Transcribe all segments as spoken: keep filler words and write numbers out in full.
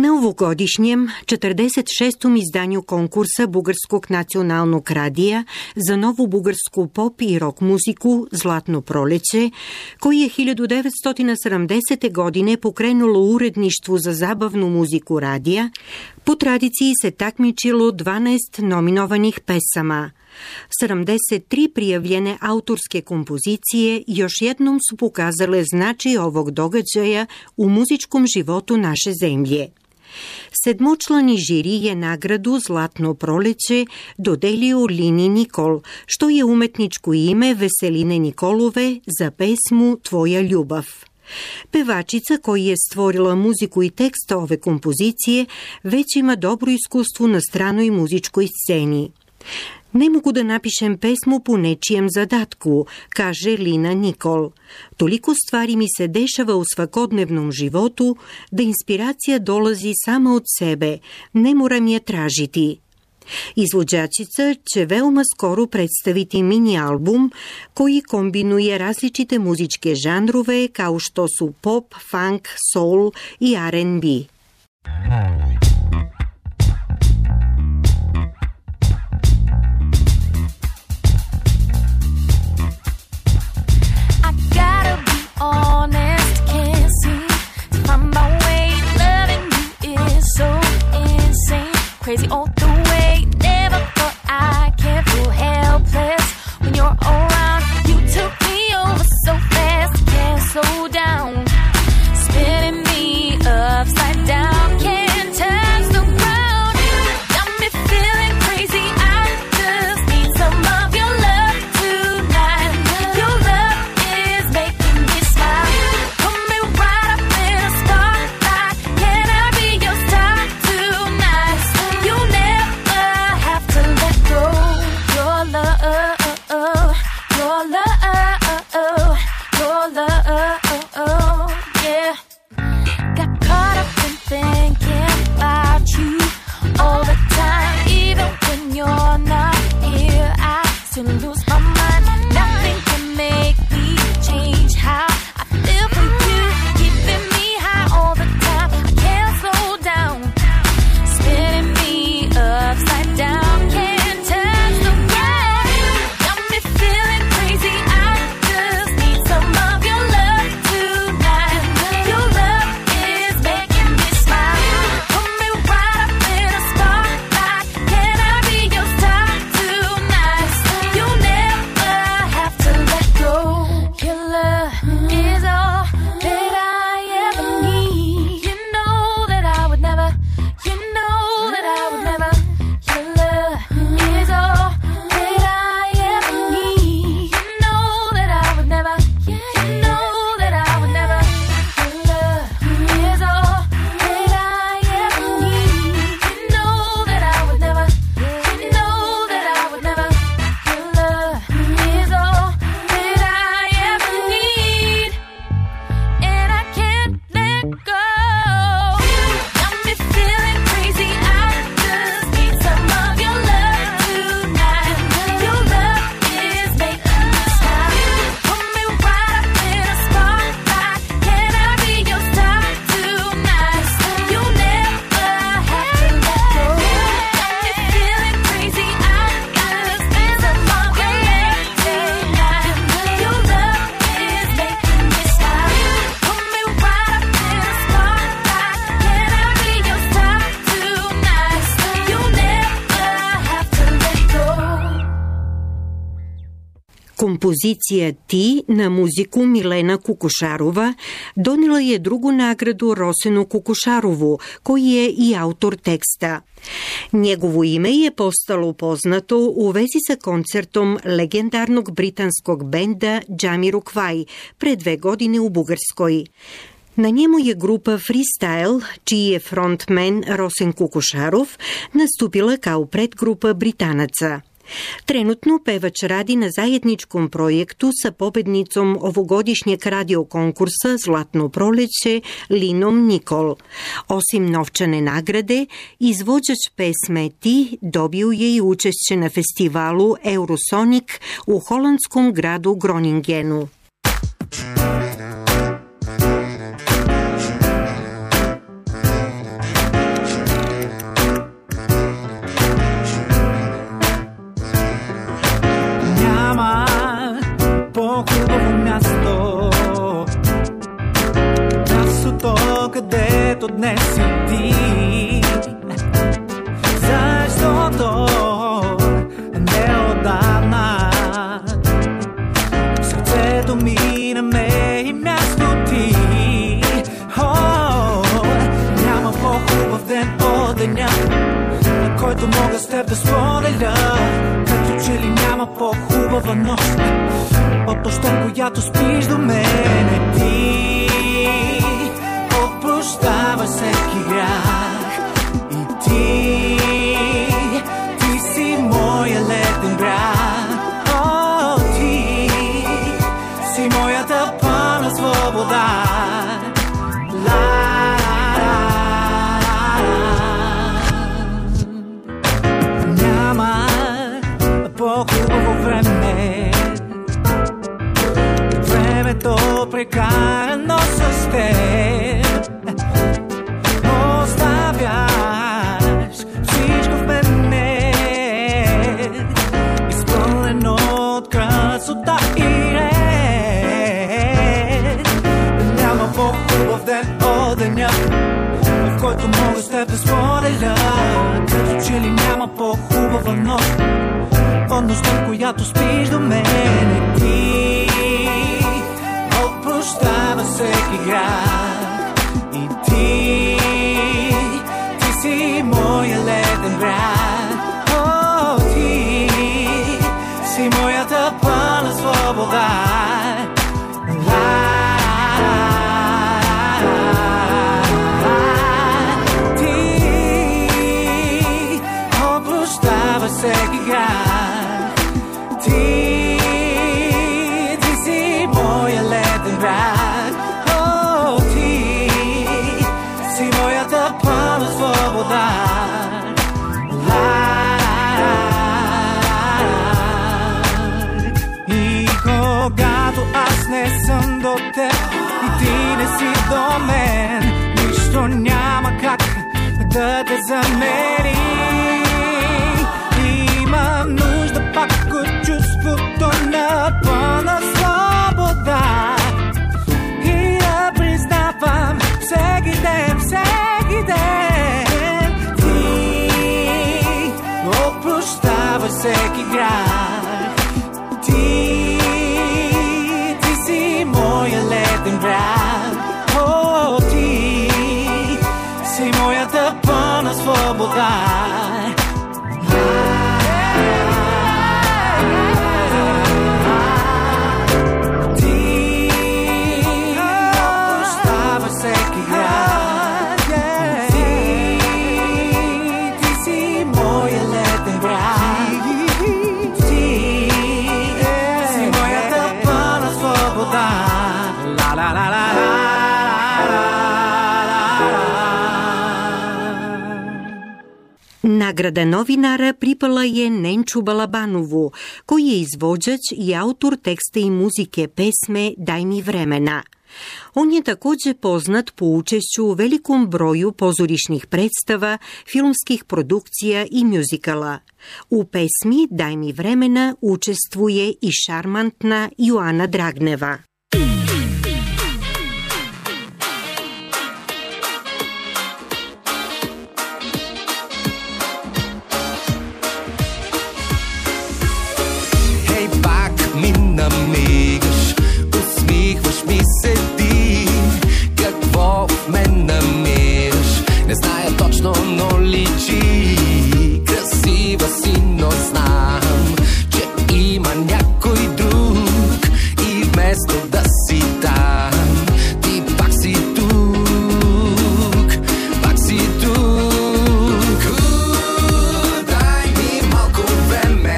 Na ovogodišnjem četrdeset šestom izdanju konkursa Bugarskog nacionalnog radija za novu bugarsku pop i rock muziku Zlatno proleće, koji je hiljadu devetsto sedamdesete. godine pokrenulo uredništvu za zabavnu muziku radija, po tradiciji se takmičilo dvanaest nominovanih pesama. sedamdeset tri prijavljene autorske kompozicije još jednom su pokazale značaj ovog događaja u muzičkom životu naše zemlje. Sedmočlani žiri je nagradu Zlatno proleće dodelio Lini Nikol, što je umetničko ime Veseline Nikolove za pesmu Tvoja ljubav. Pevačica koja je stvorila muziku i tekst ove kompozicije već ima dobro iskustvo na stranoj muzičkoj sceni. Ne mogu da napišem pesmu po nečijem zadatku, kaže Lina Nikol. Toliko stvari mi se dešava u svakodnevnom životu da inspiracija dolazi sama od sebe, ne moram je tražiti. Izvođačica će veoma skoro predstaviti mini album koji kombinuje različite muzičke žanrove kao što su pop, funk, soul i R and B. Honest, can't seem to find my way. Loving you is so insane, crazy all the way. Never thought I can't feel helpless when you're around. You took me over so fast, can't slow down, spinning me upside down. Can't touch the ground. Got me feeling crazy. I just need some of your love tonight. Your love is making me smile. Put me right up in a spotlight. Can I be your star tonight? You never have to let go. Your love, your love, your love, yeah. Got caught up in thinking about you all the time. Even when you're not here, I still lose my mind. Nothing can make me change how I feel for you. Keeping me high all the time. I can't slow down, spinning me upside down. Can't touch the ground. Got me feeling crazy. I just need some of your love tonight. Your love is making me smile. Put me right up in a spotlight. Can I be your star tonight? You never have to let go. Your love is all that I ever need. You know that I would never, you know that I would never. Your love is all that I ever need. You know that I would never, you know that I would never. Your love is all that I ever need. You know that I would never, you know that I would never. Your love is all that I ever need, and I can't let go. Got me feeling crazy. I just need some of your love tonight. Your love is making me smile. Put me right up in a spotlight. Can I be your star tonight? You never have to let go. Got me feeling crazy. I just need some of your love tonight. Your love is making me smile. Put me right up in a spotlight. Can I be your star tonight? You never have to let go. Kompozicija Ti na muziku Milena Kukušarova donela je drugu nagradu Rosenu Kukušarovu, koji je i autor teksta. Njegovo ime je postalo poznato u vezi sa koncertom legendarnog britanskog benda Jamiroquai pre dve godine u Bugarskoj. Na njemu je grupa Freestyle, čiji je frontman Rosen Kukušarov, nastupila kao predgrupa Britanaca. Trenutno pevač radi na zajedničkom projektu sa pobednicom ovogodišnjeg radio konkursa Zlatno proleće Linom Nikol. Osim novčane nagrade, izvođač pesme Ti dobio je i učešće na festivalu Eurosonic u holandskom gradu Groningenu. деня, на който мога с теб да споделя. Като че ли няма по-хубава нощ от нощта, която спиш до мене. Ти опрощава всеки грях и ти, ти си моя летен бряг. О, ти си моята пълна свобода. По-хубаво време, времето прекарано с теб. Оставяш всичко в мене, изпълнено от красота и ред. Няма по-хубав ден от деня, в който мога с теб да споделя. Като че ли няма по-хубава нощ от нощта, която спиш до мене. Ти опрощава всеки грях и ти, ти си моя летен бряг. О, ти си моята пълна свобода. Ти опрощава всеки грях. Ти, ти си моя летен бряг. О, ти си моята пълна свобода. И когато аз не съм до теб и ти не си до мен, нищо няма как да те замери. Имам нужда пак от чувството на пълна свобода и да признавам всеки ден, всеки ден. Ти опрощава всеки грях. Ти, ти си моя летен бряг. О, ти си моята пълна свобода. Nagrada novinara pripala je Nenču Balabanovu, koji je izvođač i autor teksta i muzike pesme Daj mi vremena. On je također poznat po učešću u velikom broju pozorišnih predstava, filmskih produkcija i mjuzikala. U pesmi Daj mi vremena učestvuje i šarmantna Joana Dragneva. Намигаш, усмихваш ми се ти. Какво в мен намираш? Не зная точно, но личи. Красива си, но знам, че има някой друг. И вместо да си там, ти пак си тук. Пак си тук. Дай ми малко време.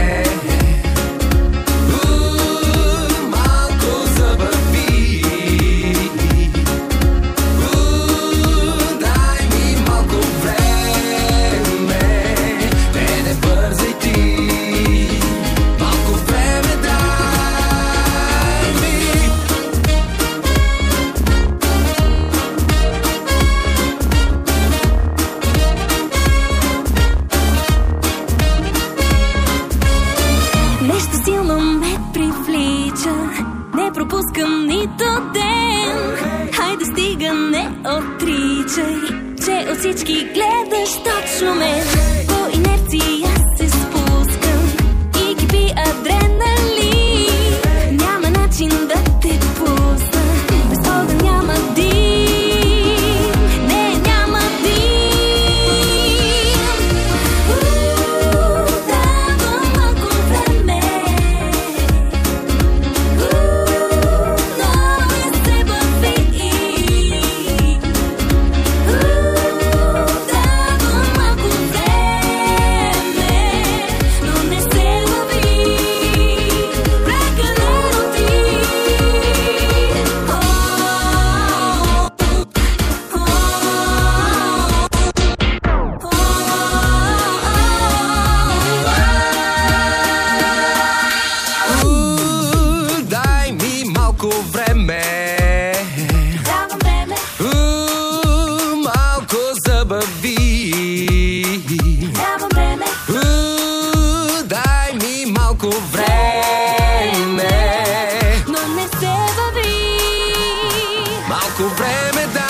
пропускам нито ден. Хайде стига, не отричай, че от всички гледаш точно мен. По инерция се спускам и кипи адреналин. Няма начин да те пусна, без Бога няма дим. Не, няма дим. забави. Трябва време. У, дай ми малко време. Но не се бави. Малко време дай.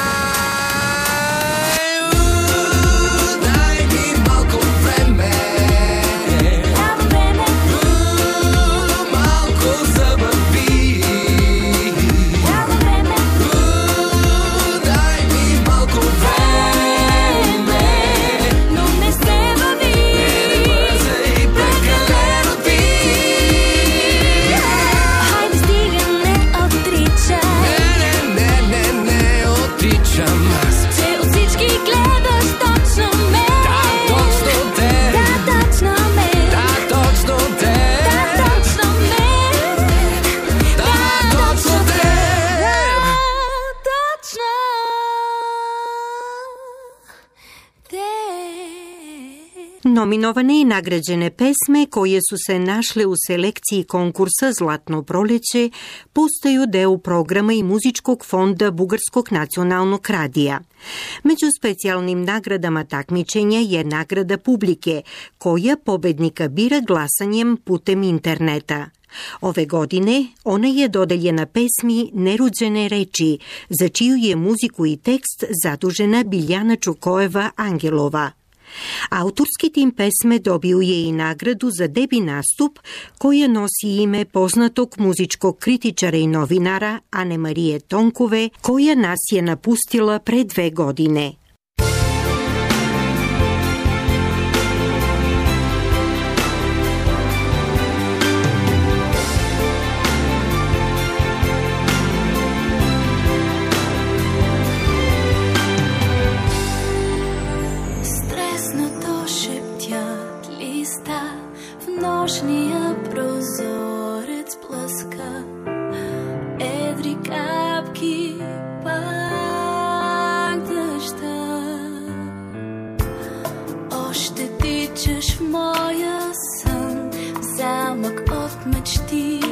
Nominovane i nagrađene pesme koje su se našle u selekciji konkursa Zlatno proleće postaju deo programa i muzičkog fonda Bugarskog nacionalnog radija. Među specijalnim nagradama takmičenja je nagrada publike, koja pobednika bira glasanjem putem interneta. Ove godine ona je dodeljena pesmi Neruđene reči, za čiju je muziku i tekst zadužena Biljana Čukojeva-Angelova. Autorski tim pesme dobio je i nagradu za debi nastup, koja nosi ime poznatog muzičkog kritičara i novinara Ane Marije Tonkove, koja nas je napustila pre dve godine. Нощния прозорец плъска, едри капки пак дъжда. Още тичаш в моя сън, замък от мечти.